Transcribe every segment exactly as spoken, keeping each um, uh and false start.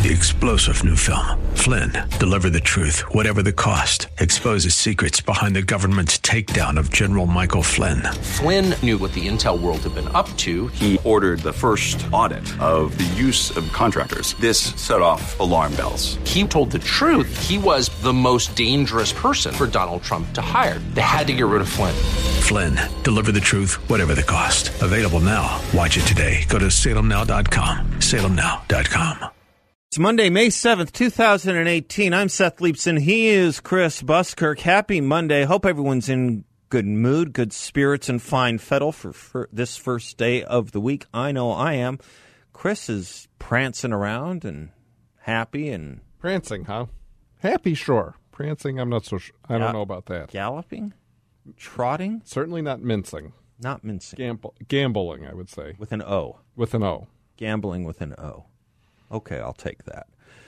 The explosive new film, Flynn, deliver the truth, whatever the cost, exposes secrets behind the government's takedown of General Michael Flynn. Flynn knew what the intel world had been up to. He ordered the first audit of the use of contractors. This set off alarm bells. He told the truth. He was the most dangerous person for Donald Trump to hire. They had to get rid of Flynn. Flynn, deliver the truth, whatever the cost. Available now. Watch it today. Go to salem now dot com. salem now dot com. It's Monday, May seventh, two thousand eighteen. I'm Seth Leipson. He is Chris Buskirk. Happy Monday. Hope everyone's in good mood, good spirits, and fine fettle for, for this first day of the week. I know I am. Chris is prancing around and happy and... Prancing, huh? Happy, sure. Prancing, I'm not so sure. I don't know about that. Galloping? Trotting? Certainly not mincing. Not mincing. Gamble, gambling, I would say. With an O. With an O. Gambling with an O. Okay, I'll take that.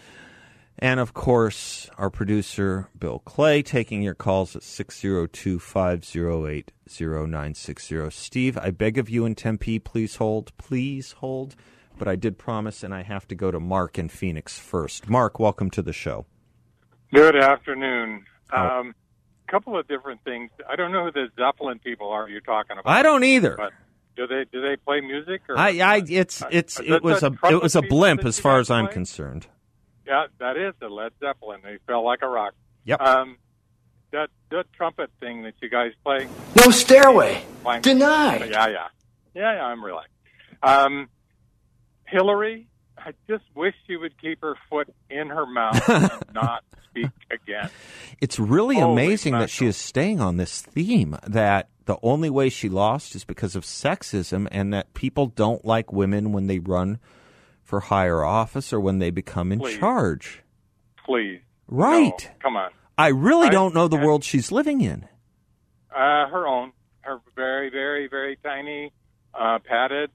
And, of course, our producer, Bill Clay, taking your calls at six oh two, five oh eight, oh nine six oh. Steve, I beg of you in Tempe, please hold. Please hold. But I did promise, and I have to go to Mark in Phoenix first. Mark, welcome to the show. Good afternoon. Oh. Um, couple of different things. I don't know who the Zeppelin people are you're talking about. I don't either. But do they do they play music? Or, I, I, it's, it's, uh, it was a, it was a blimp as far as I'm play? concerned. Yeah, that is the Led Zeppelin. They fell like a rock. Yep. Um, that that trumpet thing that you guys play. No stairway. Fine. Denied. Yeah, yeah, yeah, yeah. I'm relaxed. Um, Hillary, I just wish she would keep her foot in her mouth and not speak again. It's really Holy amazing that mackerel. she is staying on this theme, that the only way she lost is because of sexism, and that people don't like women when they run for higher office or when they become in Please. charge. Please. Right. No, come on. I really I- don't know the and- world she's living in. Uh, her own. Her very, very, very tiny, uh, padded,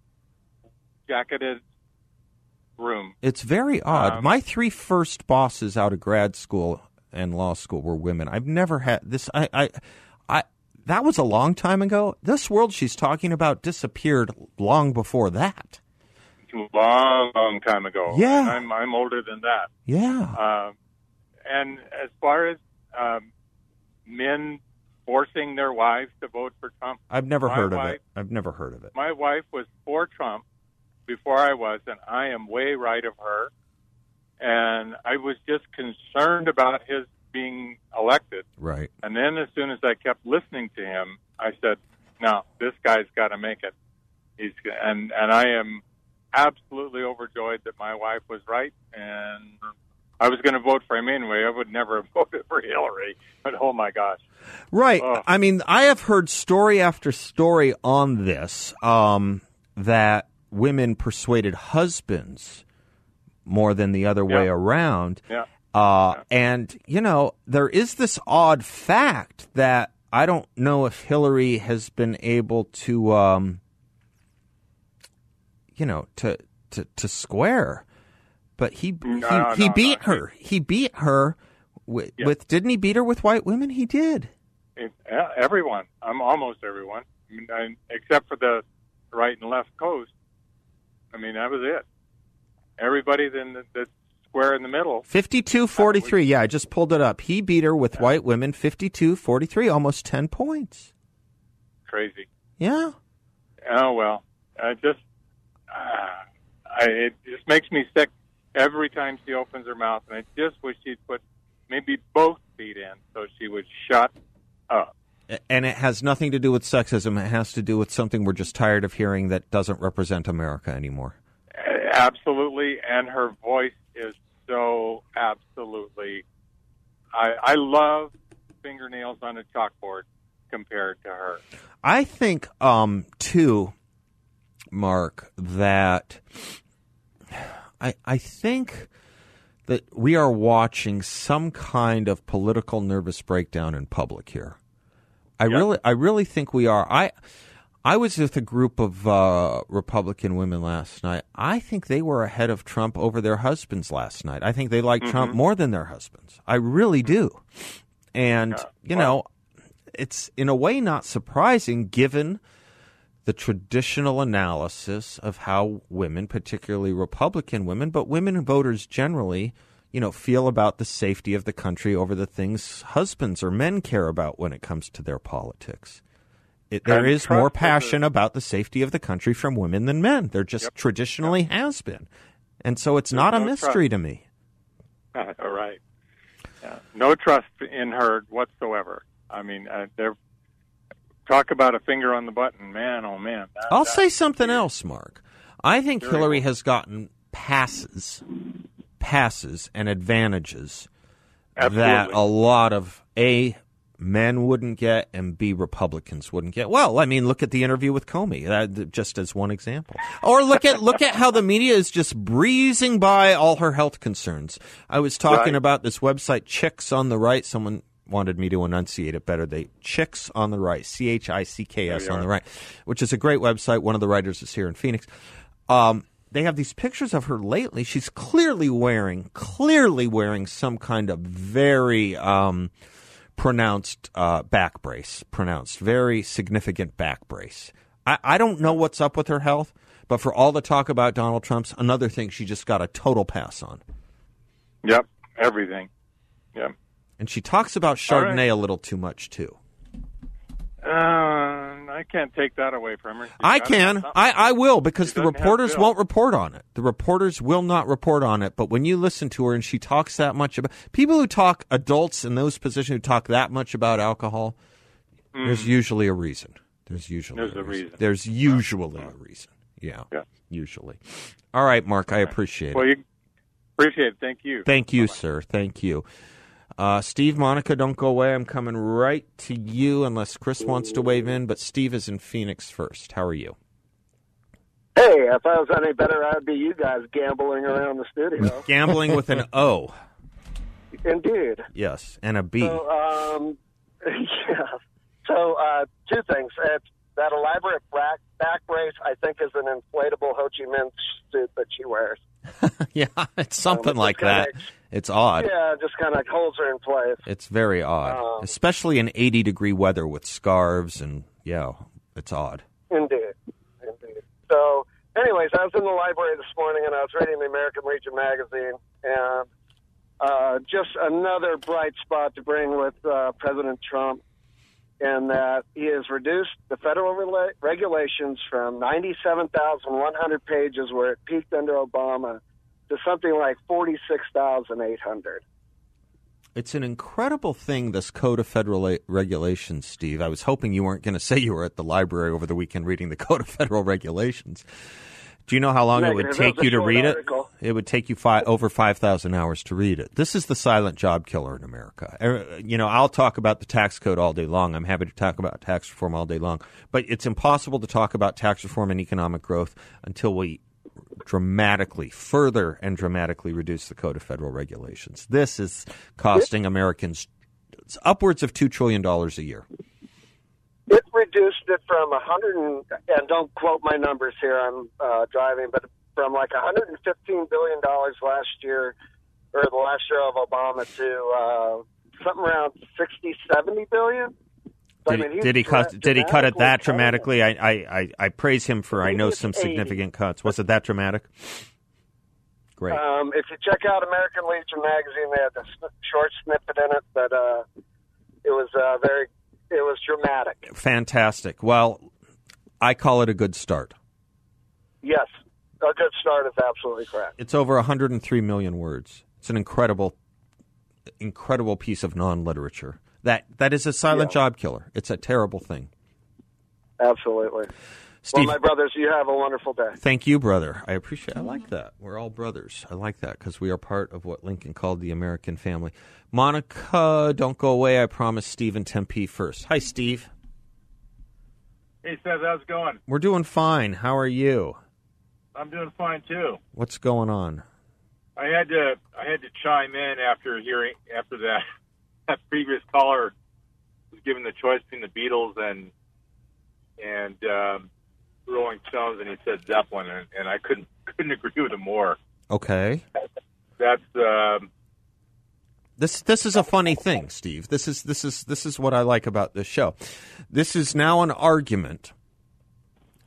jacketed room. It's very odd. Um, My three first bosses out of grad school and law school were women. I've never had this. I, I, I. That was a long time ago. This world she's talking about disappeared long before that. Long, long time ago. Yeah. I'm, I'm older than that. Yeah. Um, and as far as um, men forcing their wives to vote for Trump, I've never my heard of wife- it. I've never heard of it. my wife was for Trump before I was, and I am way right of her. And I was just concerned about his being elected. Right. And then as soon as I kept listening to him, I said, no, this guy's got to make it. He's and and I am absolutely overjoyed that my wife was right, and I was going to vote for him anyway. I would never have voted for Hillary, but oh my gosh. Right. Oh. I mean, I have heard story after story on this, um, that women persuaded husbands more than the other way Yeah. around. Yeah. Uh, and, you know, there is this odd fact that I don't know if Hillary has been able to, um, you know, to, to, to square. But he No, he, he no, beat no. her. He beat her with, Yeah. with, didn't he beat her with white women? He did. It, uh, everyone. I'm almost everyone, I mean, I, except for the right and left coast. I mean, that was it. Everybody then the, the square in the middle. fifty-two forty-three. Yeah, I just pulled it up. He beat her with white women fifty-two forty-three, almost ten points. Crazy. Yeah. Oh well, I just uh, I, it just makes me sick every time she opens her mouth, and I just wish she'd put maybe both feet in so she would shut up. And it has nothing to do with sexism. It has to do with something we're just tired of hearing that doesn't represent America anymore. Absolutely, and her voice is so absolutely. I I love fingernails on a chalkboard compared to her. I think, um, too, Mark, that I I think that we are watching some kind of political nervous breakdown in public here. I Yep. really I really think we are. I I was with a group of uh, Republican women last night. I think they were ahead of Trump over their husbands last night. I think they like Mm-hmm. Trump more than their husbands. I really do. And, Yeah. you Well- know, it's in a way not surprising given the traditional analysis of how women, particularly Republican women, but women voters generally, you know, feel about the safety of the country over the things husbands or men care about when it comes to their politics. It, there is more passion the, about the safety of the country from women than men. There just yep, traditionally yep. has been. And so it's There's not a no mystery trust. to me. All right. Yeah. No trust in her whatsoever. I mean, uh, they're talk about a finger on the button. Man, oh, man. That, I'll that, say something else, Mark. I think Very Hillary cool. has gotten passes, passes and advantages Absolutely. that a lot of, A, men wouldn't get, and B, Republicans wouldn't get. Well, I mean, look at the interview with Comey, uh, just as one example. Or look at look at how the media is just breezing by all her health concerns. I was talking right. about this website, Chicks on the Right. Someone wanted me to enunciate it better. They Chicks on the Right, C H I C K S on the Right, which is a great website. One of the writers is here in Phoenix. Um, they have these pictures of her lately. She's clearly wearing, clearly wearing some kind of very um, pronounced uh, back brace, pronounced, very significant back brace. I, I don't know what's up with her health, but for all the talk about Donald Trump's, another thing she just got a total pass on. Yep, everything. Yep. And she talks about Chardonnay right. a little too much, too. Uh, I can't take that away from her. She's I can. I, I will, because she the reporters won't report on it. The reporters will not report on it. But when you listen to her and she talks that much about... People who talk, adults in those positions who talk that much about alcohol, mm. there's usually a reason. There's usually there's a, a reason. reason. There's usually yeah. a reason. Yeah, yeah, usually. All right, Mark, I appreciate it. Well, you appreciate it. Thank you. Thank you, Bye-bye. sir. Thank you. Uh, Steve, Monica, don't go away. I'm coming right to you unless Chris wants to wave in, but Steve is in Phoenix first. How are you? Hey, if I was any better, I'd be you guys gambling around the studio. Gambling with an O. Indeed. Yes, and a B. So, um, yeah. So, uh, two things. It's that elaborate back, back brace, I think, is an inflatable Ho Chi Minh suit that she wears. Yeah, it's something um, like that. Of, it's odd. Yeah, just kind of holds her in place. It's very odd, um, especially in eighty-degree weather with scarves, and, yeah, it's odd. Indeed. Indeed. So, anyways, I was in the library this morning, and I was reading the American Legion magazine, and uh, just another bright spot to bring with uh, President Trump, in that he has reduced the federal rela- regulations from ninety-seven thousand one hundred pages, where it peaked under Obama, to something like forty-six thousand eight hundred. It's an incredible thing, this Code of Federal Regulations, Steve. I was hoping you weren't going to say you were at the library over the weekend reading the Code of Federal Regulations. Do you know how long Negative. it would take you to read article. it? It would take you five, over five thousand hours to read it. This is the silent job killer in America. You know, I'll talk about the tax code all day long. I'm happy to talk about tax reform all day long. But it's impossible to talk about tax reform and economic growth until we dramatically, further and dramatically reduce the Code of Federal Regulations. This is costing Americans upwards of two trillion dollars a year. It reduced it from one hundred, and don't quote my numbers here, I'm uh, driving, but from like one hundred fifteen billion dollars last year, or the last year of Obama, to uh, something around sixty, seventy billion. Did, I mean, he, did he cut? Did he cut it that dramatically? I, I, I, I praise him for I know some significant cuts. Was it that dramatic? Great. Um, if you check out American Legion magazine, they had a short snippet in it, but uh, it was uh, very. It was dramatic. Fantastic. Well, I call it a good start. Yes, a good start is absolutely correct. It's over one hundred three million words. It's an incredible, incredible piece of non-literature. That that is a silent yeah. job killer. It's a terrible thing. Absolutely. Steve, well, my brothers, you have a wonderful day. Thank you, brother. I appreciate it. I like that. We're all brothers. I like that because we are part of what Lincoln called the American family. Monica, don't go away. I promise Steve in Tempe first. Hi, Steve. Hey, Seth. How's it going? We're doing fine. How are you? I'm doing fine, too. What's going on? I had to I had to chime in after hearing after that, that previous caller was given the choice between the Beatles and and um, Rolling Stones, and he said Zeppelin, and, and I couldn't couldn't agree with him more. Okay. That's um, this. This is a funny thing, Steve. This is this is this is what I like about this show. This is now an argument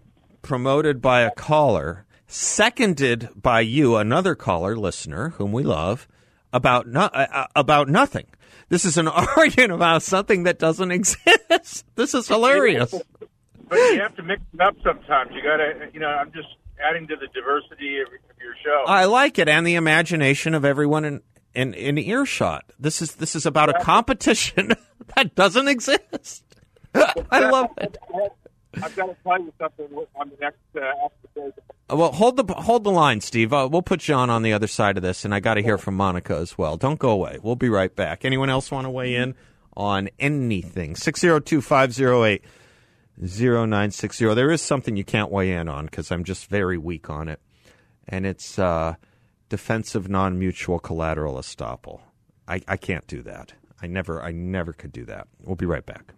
promoted by a caller, seconded by you, another caller, listener, whom we love, about no, uh, about nothing. This is an argument about something that doesn't exist. This is hilarious. But you have to mix it up sometimes. You got to, you know, I'm just adding to the diversity of, of your show. I like it, and the imagination of everyone in, in, in earshot. This is this is about a competition that doesn't exist. I love it. I've got to tell you something on the next uh, episode. Well, hold the hold the line, Steve. Uh, we'll put John on the other side of this, and I got to hear from Monica as well. Don't go away. We'll be right back. Anyone else want to weigh in on anything? six oh two, five oh eight, oh nine six oh. There is something you can't weigh in on because I'm just very weak on it, and it's uh, defensive non-mutual collateral estoppel. I, I can't do that. I never I never could do that. We'll be right back.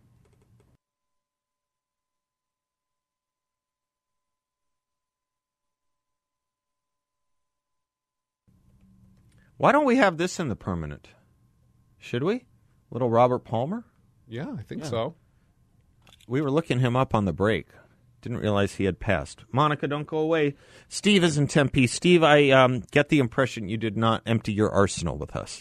Why don't we have this in the permanent? Should we? Little Robert Palmer? Yeah, I think Yeah. so. We were looking him up on the break. Didn't realize he had passed. Monica, don't go away. Steve is in Tempe. Steve, I um, get the impression you did not empty your arsenal with us.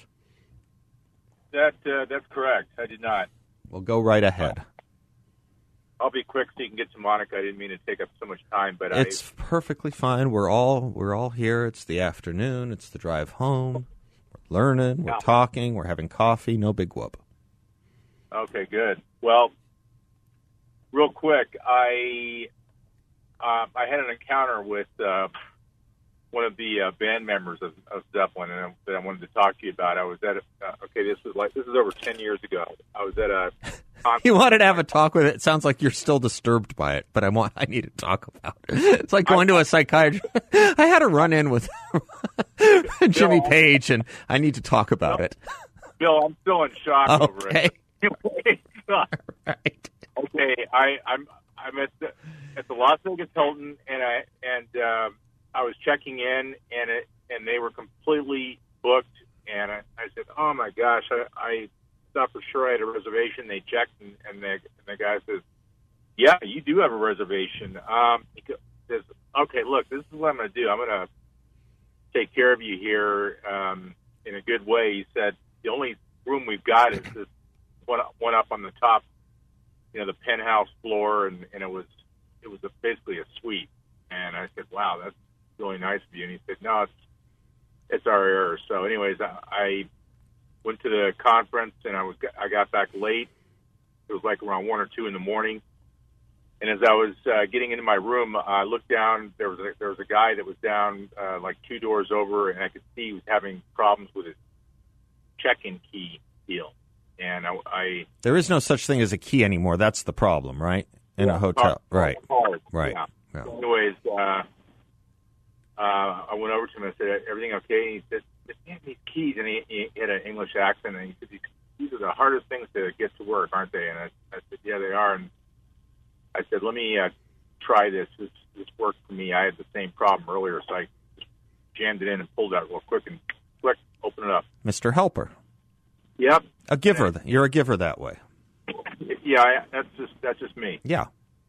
That uh, that's correct. I did not. Well, go right ahead. I'll be quick so you can get to Monica. I didn't mean to take up so much time, but It's I, perfectly fine. We're all we're all here. It's the afternoon. It's the drive home. We're learning. We're Yeah. talking. We're having coffee. No big whoop. Okay, good. Well, real quick, I uh, I had an encounter with uh, one of the uh, band members of, of Zeppelin, and I, that I wanted to talk to you about. I was at a, uh, okay, this was like this is over ten years ago. I was at a concert. You wanted to have a talk with it. It sounds like you're still disturbed by it, but I want I need to talk about it. It's like going to a psychiatrist. I had a run in with Jimmy Page, and I need to talk about it. Bill, I'm still in shock over Okay. it. Right. Okay, I, I'm I'm at the at the Las Vegas Hilton, and I and um, I was checking in, and it and they were completely booked. And I, I said, "Oh my gosh!" I, I thought for sure I had a reservation. They checked, and, and, the, and the guy says, "Yeah, you do have a reservation." Um, he says, "Okay, look, this is what I'm going to do. I'm going to take care of you here um, in a good way." He said, "The only room we've got is this one one up on the top, you know, the penthouse floor, and, and it was it was a, basically a suite." And I said, "Wow, that's really nice of you." And he said, "No, it's it's our error." So, anyways, I, I went to the conference, and I was I got back late. It was like around one or two in the morning. And as I was uh, getting into my room, I looked down. There was a, there was a guy that was down uh, like two doors over, and I could see he was having problems with his check-in key deal. And I, I There is no such thing as a key anymore. That's the problem, right? In a hotel, uh, right? card, Right. Yeah. Yeah. So anyways, uh, uh, I went over to him and said, "Everything okay?" And he said, "Just hand me these keys." And he, he had an English accent, and he said, "These, these are the hardest things to get to work, aren't they?" And I, I said, "Yeah, they are." And I said, "Let me uh, try this. This this worked for me. I had the same problem earlier, so I just jammed it in and pulled out real quick and click, open it up." Mister Helper. Yep. A giver. You're a giver that way. Yeah, I, that's just that's just me. Yeah.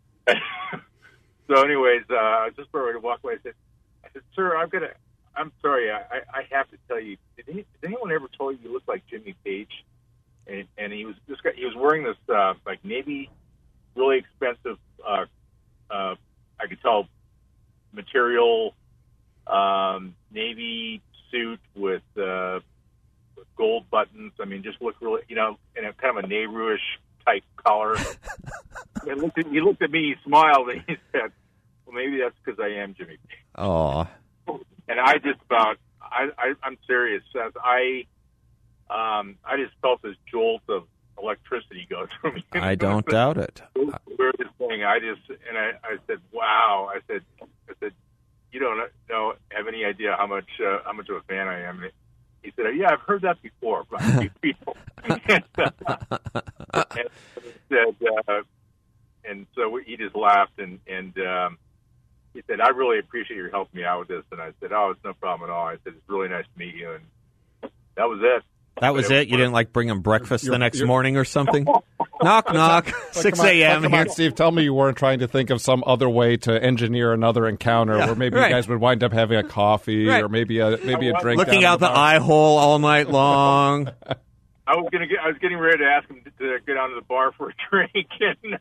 So, anyways, uh, I was just ready to walk away. I said, "I said, sir, I'm gonna. I'm sorry. I, I have to tell you. Did, he, did anyone ever tell you you look like Jimmy Page?" And, and he was this guy. He was wearing this uh, like navy, really expensive. Uh, uh, I could tell material um, navy suit with, uh, with gold buttons. I mean, just looked really, you know, in a kind of a Nehru-ish type collar. He looked, at, he looked at me, he smiled, and he said, "Well, maybe that's because I am Jimmy Page." Oh. And I just about, I, I, I'm serious. As I, um, I just felt this jolt of electricity go through me. I don't doubt it. Weirdest thing. I just, and I, I said, "Wow." I said, I said, "You don't know, have any idea how much, uh, how much of a fan I am." And he said, "Yeah, I've heard that before from a few people." and, uh, and said, uh, and so he just laughed, and and um, he said, "I really appreciate your helping me out with this." And I said, "Oh, it's no problem at all." I said, "It's really nice to meet you," and that was it. That was it? You didn't, like, bring him breakfast You're- the next you're- morning or something? Knock, knock, six a.m. Come here. on, Steve, tell me you weren't trying to think of some other way to engineer another encounter Yeah, where maybe right. you guys would wind up having a coffee Right. or maybe a maybe a drink. Looking down out at the bar. eye hole all night long. I was gonna get. I was getting ready to ask him to, to get down to the bar for a drink, and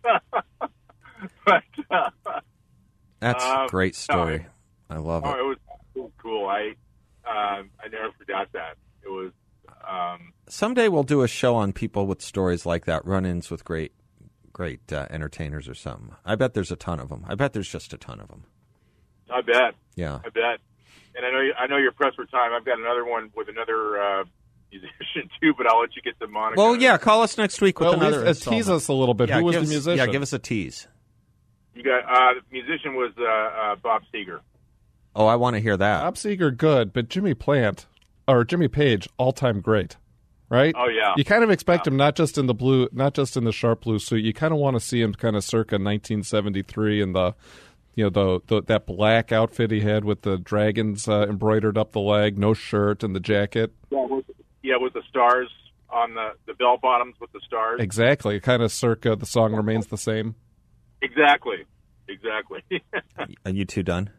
but uh, That's a Um, great story. I love oh, it. it was, it was cool. I um, I never forgot that. It was. Um, Someday we'll do a show on people with stories like that, run-ins with great, great uh, entertainers or something. I bet there's a ton of them. I bet there's just a ton of them. I bet. Yeah. I bet. And I know you, I know you're pressed for time. I've got another one with another uh, musician too, but I'll let you get to Monica. Well, yeah, call us next week with Well, at another. least, uh, tease installment. us a little bit. Yeah, Who was give the us- musician? Yeah, give us a tease. You got uh, the musician was uh, uh, Bob Seger. Oh, I want to hear that. Bob Seger, good, but Jimmy Plant or Jimmy Page, all-time great, right? Oh, yeah. You kind of expect him not just in the blue, not just in the sharp blue suit. You kind of want to see him kind of circa nineteen seventy-three in the, you know, the, the that black outfit he had with the dragons uh, embroidered up the leg, no shirt, and the jacket. Yeah, with, yeah, with the stars on the the bell bottoms with the stars. Exactly, kind of circa the song remains the same. Exactly. Exactly. Are you two done?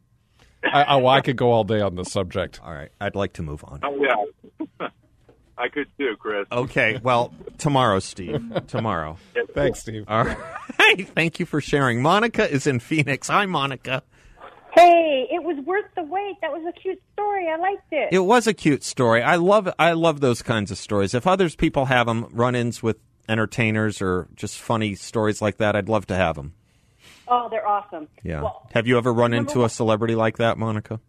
I, I, well, I could go all day on this subject. All right, I'd like to move on. Oh, yeah. I could too, Chris. Okay, well, tomorrow, Steve. Tomorrow. Thanks, Steve. All right. Thank you for sharing. Monica is in Phoenix. Hi, Monica. Hey, it was worth the wait. That was a cute story. I liked it. It was a cute story. I love I love those kinds of stories. If others people have them, run-ins with entertainers or just funny stories like that, I'd love to have them. Oh, they're awesome. Yeah. Well, have you ever run remember into what- a celebrity like that, Monica?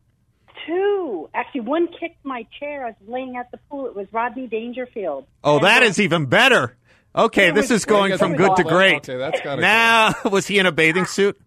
two. Actually, one kicked my chair. I was laying at the pool. It was Rodney Dangerfield. Oh, And, that uh, is even better. Okay, It this was is going great. from It good was to awesome. great. Okay, that's gotta Now, was he in a bathing suit?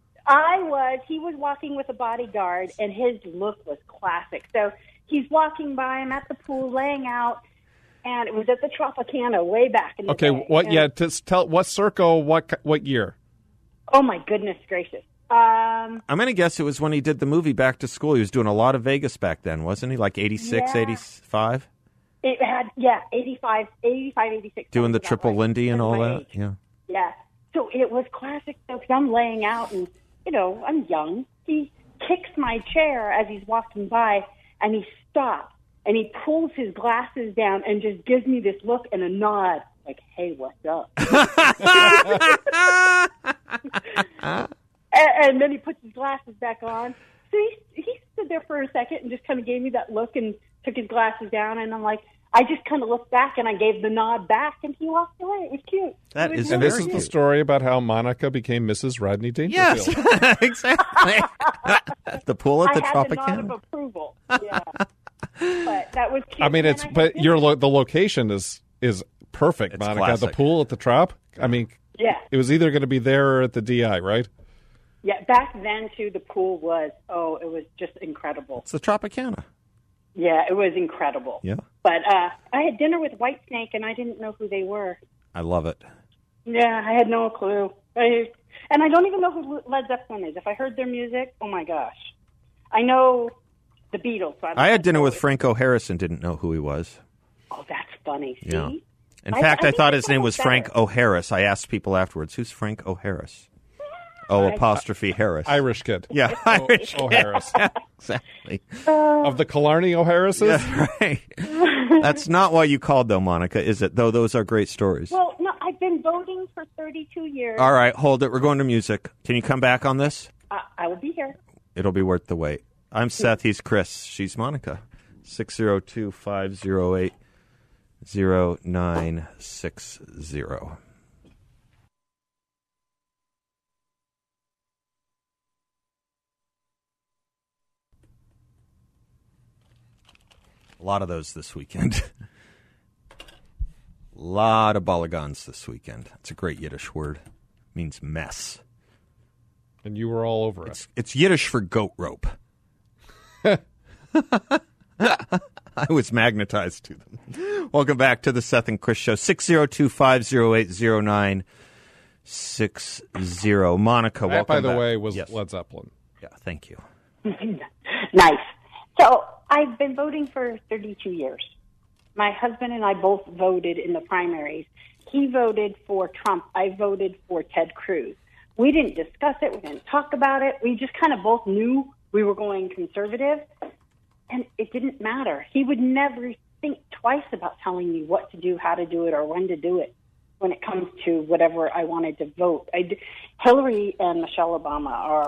I was. He was walking with a bodyguard, and his look was classic. So he's walking by. I'm at the pool, laying out, and it was at the Tropicana way back in the Okay, day. what? And- Yeah, to tell what circa, what what year? Oh my goodness gracious. Um, I'm going to guess it was when he did the movie Back to School. He was doing a lot of Vegas back then, wasn't he? Like eighty-six, Yeah. eighty-five? it had yeah, eighty-five, eighty-five, eighty-six. Doing the something triple like that. Lindy and That's all my that? age. Yeah. Yeah. So it was classic though, because I'm laying out and, you know, I'm young. He kicks my chair as he's walking by, and he stops, and he pulls his glasses down and just gives me this look and a nod, like, hey, what's up? and, and then he puts his glasses back on. So he, he stood there for a second and just kind of gave me that look and took his glasses down, and I'm like, I just kind of looked back and I gave the nod back, and he walked away. It was cute. That It was is And really this is Very the cute. story about how Monica became Missus Rodney Yes, Dangerfield. exactly. the pool at the I had the nod of Tropicana. approval. Yeah. But that was cute. I mean, And it's I had but dinner. your lo- the location is is perfect, It's Monica. classic. The pool at the Trop. I mean, Yeah. it was either going to be there or at the D I, right? Yeah, back then, too, the pool was, oh, it was just incredible. It's the Tropicana. Yeah, it was incredible. Yeah. But uh, I had dinner with Whitesnake, and I didn't know who they were. I love it. Yeah, I had no clue. I, and I don't even know who Led Zeppelin is. If I heard their music, oh, my gosh. I know the Beatles. So I had dinner with Franco Harris and didn't know who he was. Oh, that's funny. See? Yeah. In I- fact, I I, think thought it's his name almost was Frank better. O'Harris. I asked people afterwards, who's Frank O'Harris? Oh, apostrophe Harris. Irish kid. Yeah, Irish. O'Harris. Exactly. Of the Killarney O'Harrises? Yeah, right. That's not why you called, though, Monica, is it? Though those are great stories. Well, no, I've been voting for thirty-two years. All right, hold it. We're going to music. Can you come back on this? I, I will be here. It'll be worth the wait. I'm Seth. He's Chris. She's Monica. six zero two, five zero eight, zero nine six zero. A lot of those this weekend. A lot of balagans this weekend. It's a great Yiddish word. It means mess. And you were all over It's, it. it's Yiddish for goat rope. I was magnetized to them. Welcome back to the Seth and Chris Show. six zero two, five zero eight, zero nine six zero. Monica, That, welcome by the back. way, was Yes. Led Zeppelin. Yeah, thank you. Nice. So I've been voting for thirty-two years. My husband and I both voted in the primaries. He voted for Trump. I voted for Ted Cruz. We didn't discuss it. We didn't talk about it. We just kind of both knew we were going conservative, and it didn't matter. He would never think twice about telling me what to do, how to do it, or when to do it when it comes to whatever I wanted to vote. I d- Hillary and Michelle Obama are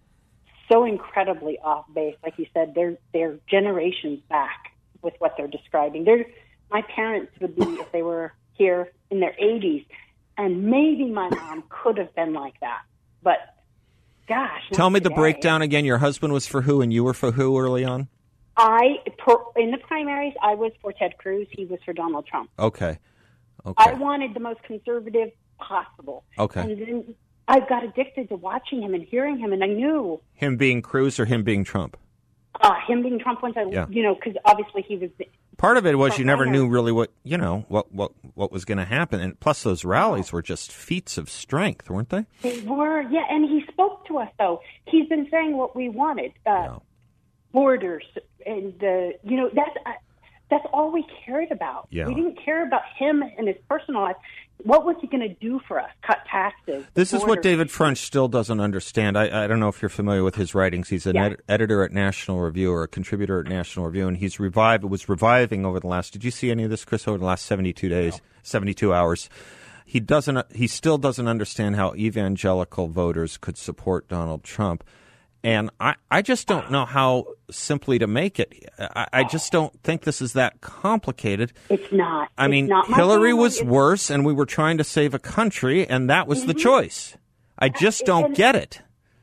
so incredibly off base. Like you said, they're, they're generations back with what they're describing. They're, my parents would be, if they were here, in their eighties, and maybe my mom could have been like that. But, gosh. Tell me today. the breakdown again. Your husband was for who and you were for who early on? I, in the primaries, I was for Ted Cruz. He was for Donald Trump. Okay. Okay. I wanted the most conservative possible. Okay. And then I got addicted to watching him and hearing him, and I knew. Him being Cruz or him being Trump? Uh, him being Trump once I, Yeah. you know, because obviously he was. Part of it was Trump you never winner. knew really what, you know, what, what, what was going to happen. And plus those rallies were just feats of strength, weren't they? They were, yeah, and he spoke to us, though. He's been saying what we wanted. Uh, Yeah. Borders, and, uh, you know, that's, uh, that's all we cared about. Yeah. We didn't care about him and his personal life. What was he going to do for us? Cut taxes. This is what borders. David French still doesn't understand. I, I don't know if you're familiar with his writings. He's an Yeah. ed- editor at National Review or a contributor at National Review, and he's revived. It was reviving over the last. Did you see any of this, Chris? Over the last seventy-two days, no. seventy-two hours. He doesn't. He still doesn't understand how evangelical voters could support Donald Trump. And I, I just don't know how simply to make it. I, I just don't think this is that complicated. It's not. I It's mean, not. My Hillary family was is- worse, and we were trying to save a country, and that was the Mhm. choice. I just don't And- get it.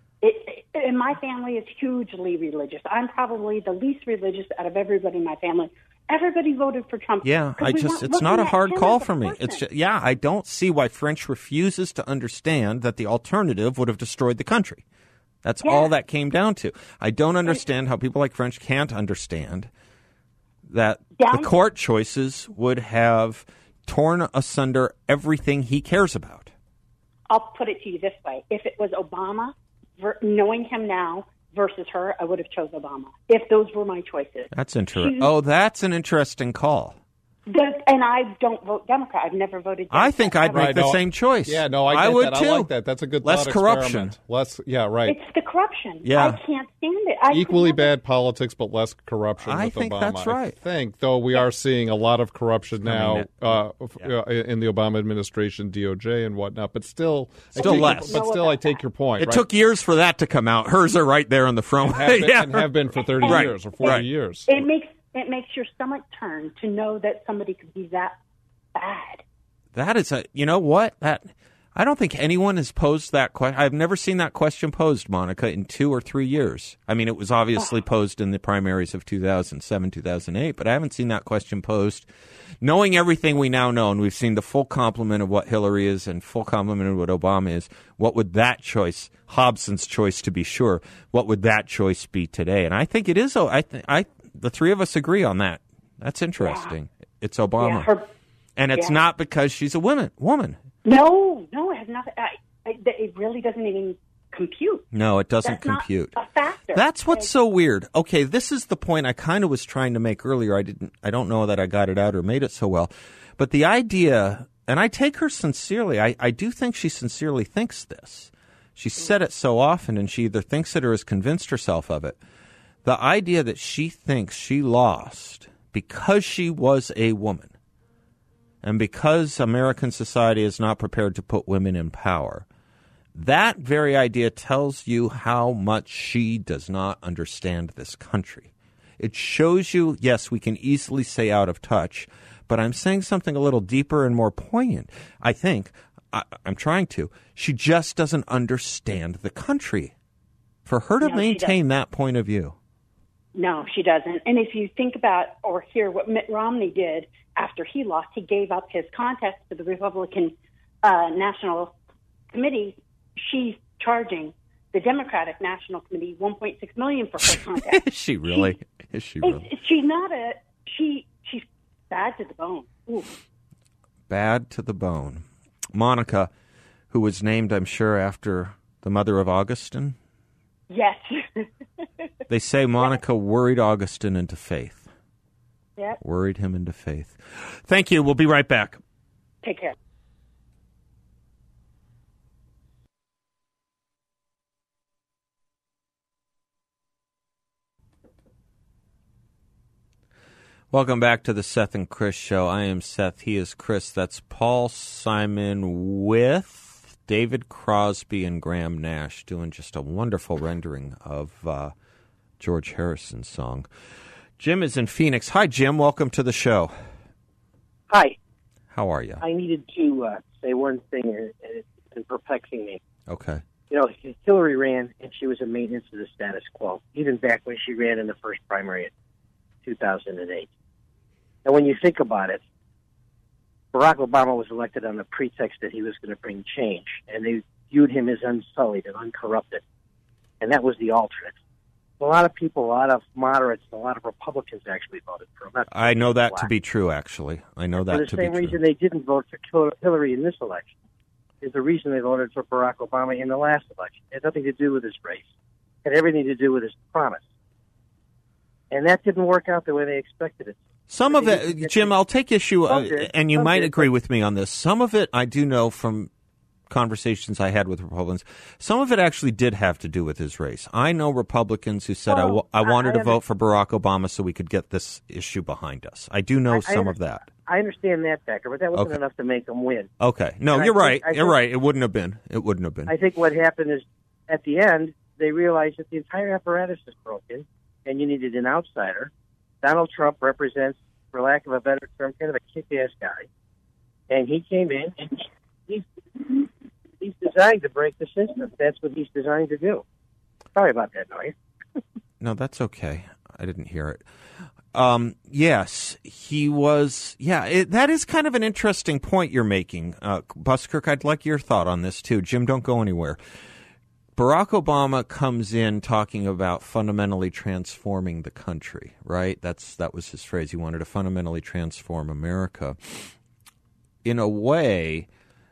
It, and my family is hugely religious. I'm probably the least religious out of everybody in my family. Everybody voted for Trump. Yeah, 'cause I we just, weren't it's not looking a at hard him call as a for me. person. It's just, yeah, I don't see why French refuses to understand that the alternative would have destroyed the country. That's Yeah. all that came down to. I don't understand how people like French can't understand that Down- the court choices would have torn asunder everything he cares about. I'll put it to you this way. If it was Obama, ver- knowing him now versus her, I would have chose Obama. If those were my choices. That's interesting. She's- Oh, that's an interesting call. The, and I don't vote Democrat. I've never voted Democrat. I think I'd make Right, the no, same choice. Yeah, no, I, I get would that. too. I like that. That's a good Less thought corruption. experiment. Less, yeah, right. It's the corruption. Yeah. I can't stand it. I Equally could never- bad politics, but less corruption I with think Obama. that's right. I think, though, we are seeing a lot of corruption now mean, uh, f- uh, in the Obama administration, D O J and whatnot. But still, I Still take your- less. but still, I take your point. It right? took years for that to come out. Hers are right there on the front. have been, yeah. and have been for thirty Right. years or forty Right. years. It makes it makes your stomach turn to know that somebody could be that bad. That is a, you know what? That I don't think anyone has posed that question. I've never seen that question posed, Monica, in two or three years. I mean, it was obviously posed in the primaries of two thousand seven, two thousand eight, but I haven't seen that question posed. Knowing everything we now know, and we've seen the full complement of what Hillary is and full complement of what Obama is, what would that choice, Hobson's choice to be sure, what would that choice be today? And I think it is, I think, I, the three of us agree on that. That's interesting. Yeah. It's Obama. Yeah, her, And it's yeah. not because she's a woman. Woman. No, no, it has nothing. I, I, it really doesn't even compute. No, it doesn't That's compute. Not a factor. That's what's so weird. Okay, this is the point I kind of was trying to make earlier. I didn't. I don't know that I got it out or made it so well. But the idea, and I take her sincerely. I, I do think she sincerely thinks this. She said it so often, and she either thinks it or has convinced herself of it. The idea that she thinks she lost because she was a woman. And because American society is not prepared to put women in power, that very idea tells you how much she does not understand this country. It shows you, yes, we can easily say out of touch, but I'm saying something a little deeper and more poignant. I think, I, I'm trying to. She just doesn't understand the country. For her to No, she maintain that point of view. No, she doesn't. And if you think about or hear what Mitt Romney did after he lost, he gave up his contest to the Republican uh, National Committee. She's charging the Democratic National Committee one point six million dollars for her contest. Is she really? She, Is she really? It's, she's not a she. She's bad to the bone. Ooh. Bad to the bone. Monica, who was named, I'm sure, after the mother of Augustine. Yes. They say Monica worried Augustine into faith. Yep. Worried him into faith. Thank you. We'll be right back. Take care. Welcome back to the Seth and Chris Show. I am Seth. He is Chris. That's Paul Simon with David Crosby and Graham Nash doing just a wonderful rendering of uh, George Harrison's song. Jim is in Phoenix. Hi, Jim. Welcome to the show. Hi. How are you? I needed to uh, say one thing, and it's been perplexing me. Okay. You know, Hillary ran, and she was a maintenance of the status quo, even back when she ran in the first primary in two thousand eight. And when you think about it, Barack Obama was elected on the pretext that he was going to bring change, and they viewed him as unsullied and uncorrupted, and that was the alternate. A lot of people, a lot of moderates, a lot of Republicans actually voted for him. That's I know that black. to be true, actually. I know that for to the be same true. reason they didn't vote for Hillary in this election is the reason they voted for Barack Obama in the last election. It had nothing to do with his race. It had everything to do with his promise. And that didn't work out the way they expected it. Some of it, Jim, I'll take issue, uh, Okay. and you might Okay. agree with me on this. Some of it I do know from conversations I had with Republicans. Some of it actually did have to do with his race. I know Republicans who said, I, w- I wanted I to vote for Barack Obama so we could get this issue behind us. I do know I- I some of under- that. I understand that, Becker, but that wasn't Okay. enough to make them win. Okay. No, And I you're think- right. I You're think- right. It wouldn't have been. It wouldn't have been. I think what happened is, at the end, they realized that the entire apparatus is broken, and you needed an outsider. Donald Trump represents, for lack of a better term, kind of a kick-ass guy. And he came in, and he's, he's designed to break the system. That's what he's designed to do. Sorry about that noise. No, that's okay. I didn't hear it. Um, yes, he was. Yeah, it, that is kind of an interesting point you're making. Uh, Buskirk, I'd like your thought on this, too. Jim, don't go anywhere. Barack Obama comes in talking about fundamentally transforming the country, right? That's that was his phrase. He wanted to fundamentally transform America. In a way,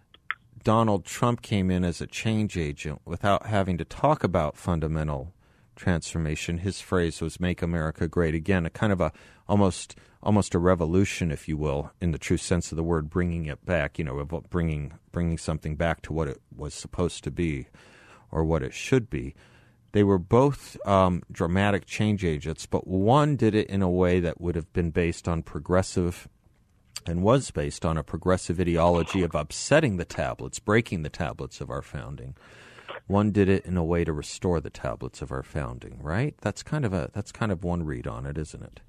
Donald Trump came in as a change agent without having to talk about fundamental transformation. His phrase was "Make America Great Again," a kind of a almost almost a revolution, if you will, in the true sense of the word, bringing it back. You know, about bringing bringing something back to what it was supposed to be, or what it should be. They were both um, dramatic change agents, but one did it in a way that would have been based on progressive, and was based on a progressive ideology of upsetting the tablets, breaking the tablets of our founding. One did it in a way to restore the tablets of our founding, right? That's kind of a that's kind of one read on it, isn't it?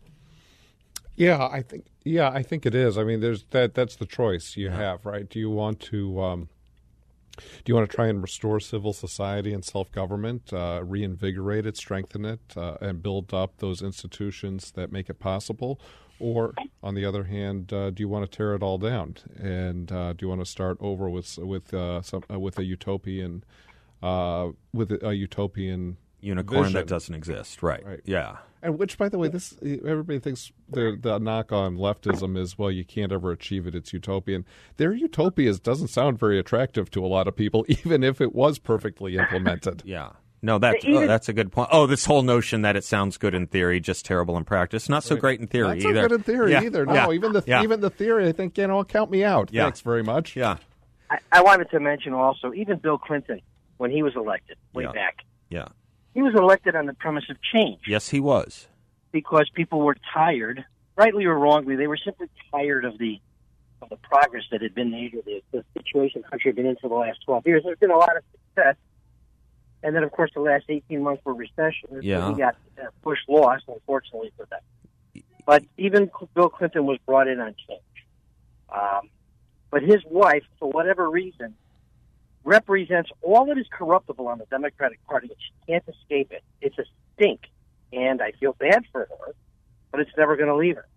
Yeah, I think yeah, I think it is. I mean, there's that that's the choice you have, right? Do you want to um, do you want to try and restore civil society and self-government, uh, reinvigorate it, strengthen it, uh, and build up those institutions that make it possible? Or, on the other hand, uh, do you want to tear it all down? And uh, do you want to start over with with uh, some uh, with a utopian uh, with a, a utopian unicorn vision that doesn't exist? Right. Right. Yeah. And which, by the way, this everybody thinks the the knock on leftism is, well, you can't ever achieve it. It's utopian. Their utopias doesn't sound very attractive to a lot of people, even if it was perfectly implemented. Yeah. No, that's Even- oh, that's a good point. Oh, this whole notion that it sounds good in theory, just terrible in practice. Not so great in theory Not so either. good in theory Yeah. either. No, Yeah. even the Yeah. even the theory, I think, you know, count me out. Yeah. Thanks very much. Yeah. I, I wanted to mention also, even Bill Clinton, when he was elected way Yeah. back, Yeah. he was elected on the premise of change. Yes, he was. Because people were tired, rightly or wrongly, they were simply tired of the of the progress that had been made, or the, the situation the country had been in for the last twelve years. There's been a lot of success, and then, of course, the last eighteen months were recession. Yeah. We got uh, Bush lost, unfortunately, for that. But even Bill Clinton was brought in on change. Um, but his wife, for whatever reason, represents all that is corruptible on the Democratic Party, and she can't escape it. It's a stink. And I feel bad for her, but it's never going to leave her.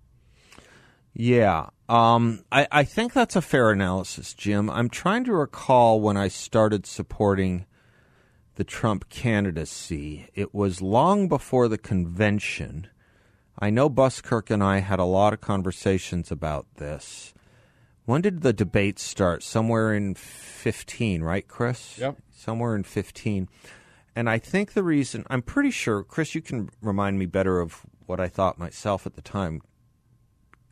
Yeah. Um, I, I think that's a fair analysis, Jim. I'm trying to recall when I started supporting the Trump candidacy. It was long before the convention. I know Buskirk and I had a lot of conversations about this. When did the debate start? Somewhere in fifteen, right, Chris? Yep. Somewhere in fifteen. And I think the reason, I'm pretty sure, Chris, you can remind me better of what I thought myself at the time.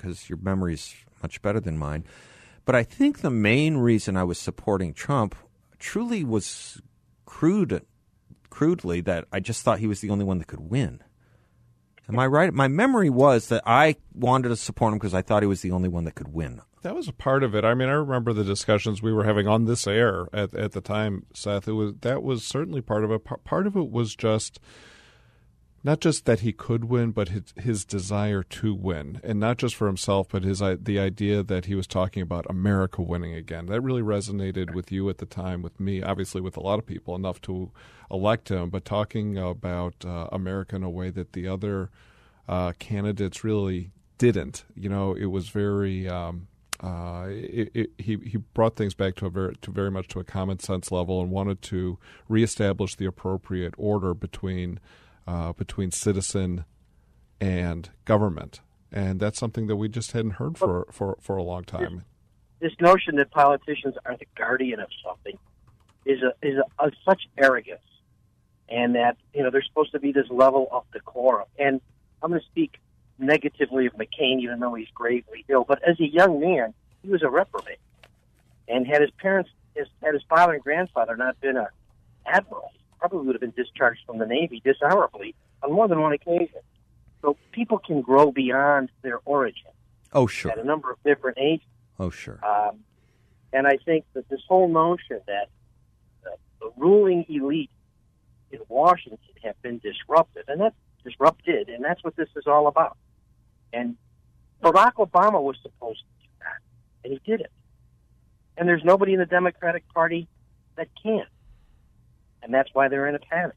because your memory's much better than mine. But I think the main reason I was supporting Trump truly was crude, crudely that I just thought he was the only one that could win. Am I right? My memory was that I wanted to support him because I thought he was the only one that could win. That was a part of it. I mean, I remember the discussions we were having on this air at at the time, Seth. It was that was certainly part of it. Part of it was just not just that he could win, but his, his desire to win, and not just for himself, but his the idea that he was talking about America winning again. That really resonated with you at the time, with me, obviously with a lot of people, enough to elect him. But talking about uh, America in a way that the other uh, candidates really didn't. You know, it was very. Um, Uh, it, it, he he brought things back to a very to very much to a common sense level and wanted to reestablish the appropriate order between uh, between citizen and government, and that's something that we just hadn't heard for for, for a long time. This, this notion that politicians are the guardian of something is a is a, of such arrogance, and that you know there's supposed to be this level of decorum. And I'm going to speak negatively of McCain, even though he's gravely ill. But as a young man, he was a reprobate, and had his parents, his, had his father and grandfather not been an admiral, he probably would have been discharged from the Navy dishonorably on more than one occasion. So people can grow beyond their origin. Oh, sure. At a number of different ages. Oh, sure. Um, and I think that this whole notion that uh, the ruling elite in Washington have been disrupted, and that's disrupted, and that's what this is all about. And Barack Obama was supposed to do that, and he did it. And there's nobody in the Democratic Party that can. And that's why they're in a panic.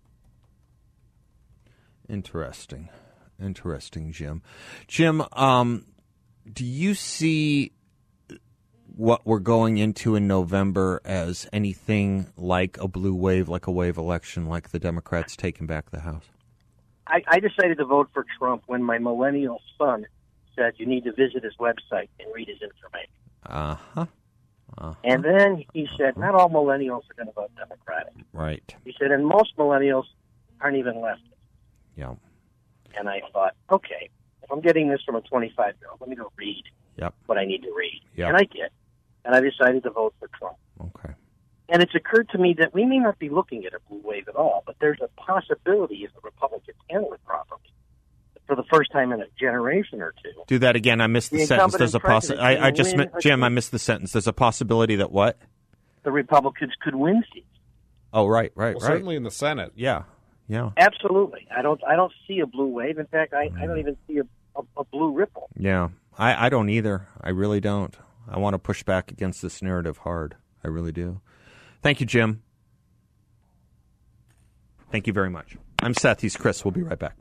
Interesting. Interesting, Jim. Jim, um, do you see what we're going into in November as anything like a blue wave, like a wave election, like the Democrats taking back the House? I, I decided to vote for Trump when my millennial son said you need to visit his website and read his information. Uh-huh. Uh-huh. And then he said, not all millennials are going to vote Democratic. Right. He said, and most millennials aren't even leftist. Yeah. And I thought, okay, if I'm getting this from a twenty-five-year-old, let me go read yep. what I need to read. Yep. And I did. And I decided to vote for Trump. Okay. And it's occurred to me that we may not be looking at a blue wave at all, but there's a possibility if the Republicans handle it properly, for the first time in a generation or two. Do that again. I missed the, the sentence. There's a possi- I, I just, mi- Jim, I missed the sentence. There's a possibility that what? The Republicans could win seats. Oh, right, right, well, right. Certainly in the Senate. Yeah, yeah. Absolutely. I don't. I don't see a blue wave. In fact, I, mm. I don't even see a, a, a blue ripple. Yeah, I, I don't either. I really don't. I want to push back against this narrative hard. I really do. Thank you, Jim. Thank you very much. I'm Seth. He's Chris. We'll be right back.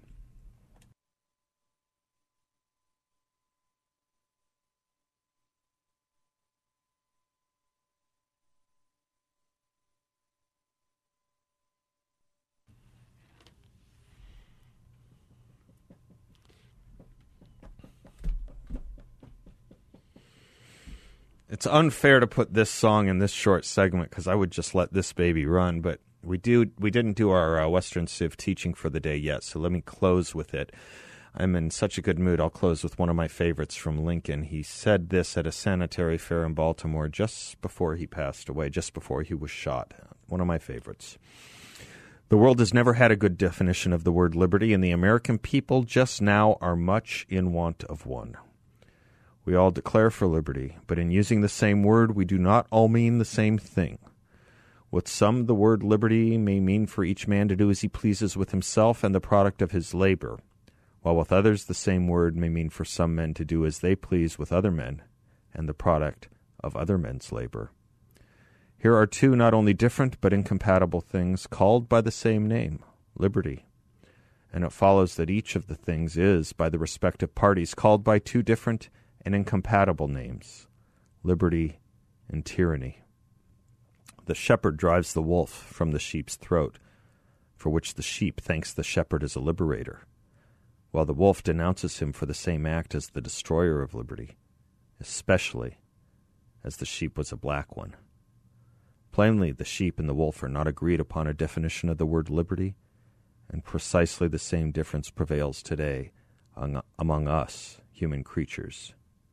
It's unfair to put this song in this short segment because I would just let this baby run, but we do we didn't do our uh, Western Civ teaching for the day yet, so let me close with it. I'm in such a good mood. I'll close with one of my favorites from Lincoln. He said this at a sanitary fair in Baltimore just before he passed away, just before he was shot. One of my favorites. The world has never had a good definition of the word liberty, and the American people just now are much in want of one. We all declare for liberty, but in using the same word, we do not all mean the same thing. With some, the word liberty may mean for each man to do as he pleases with himself and the product of his labor, while with others, the same word may mean for some men to do as they please with other men and the product of other men's labor. Here are two not only different but incompatible things called by the same name, liberty. And it follows that each of the things is, by the respective parties, called by two different and incompatible names, liberty and tyranny. The shepherd drives the wolf from the sheep's throat, for which the sheep thanks the shepherd as a liberator, while the wolf denounces him for the same act as the destroyer of liberty, especially as the sheep was a black one. Plainly, the sheep and the wolf are not agreed upon a definition of the word liberty, and precisely the same difference prevails today among us, human creatures,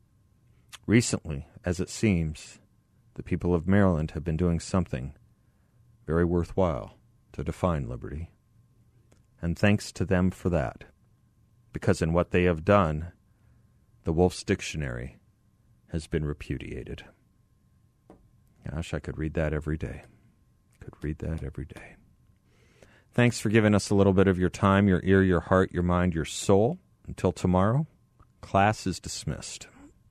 Recently, as it seems, the people of Maryland have been doing something very worthwhile to define liberty. And thanks to them for that, because in what they have done, the Wolf's Dictionary has been repudiated. Gosh, I could read that every day. Could read that every day. Thanks for giving us a little bit of your time, your ear, your heart, your mind, your soul. Until tomorrow, class is dismissed.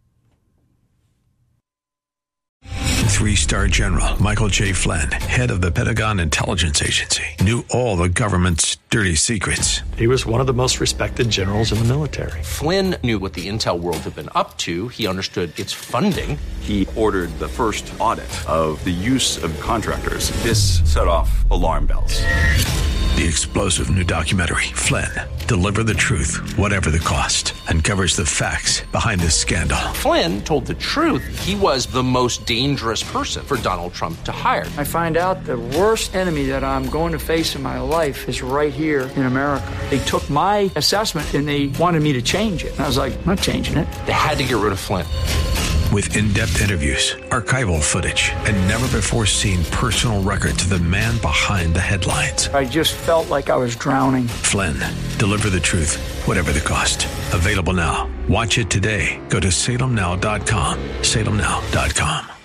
Three-star General Michael J. Flynn, head of the Pentagon Intelligence Agency, knew all the government's dirty secrets. He was one of the most respected generals in the military. Flynn knew what the intel world had been up to. He understood its funding. He ordered the first audit of the use of contractors. This set off alarm bells. The explosive new documentary, Flynn, Deliver the Truth, Whatever the Cost, uncovers the facts behind this scandal. Flynn told the truth. He was the most dangerous person for Donald Trump to hire. I find out the worst enemy that I'm going to face in my life is right here in America. They took my assessment and they wanted me to change it. And I was like, I'm not changing it. They had to get rid of Flynn. With in-depth interviews, archival footage, and never-before-seen personal records of the man behind the headlines. I just felt like I was drowning. Flynn, Deliver the Truth, Whatever the Cost. Available now. Watch it today. Go to salem now dot com. salem now dot com.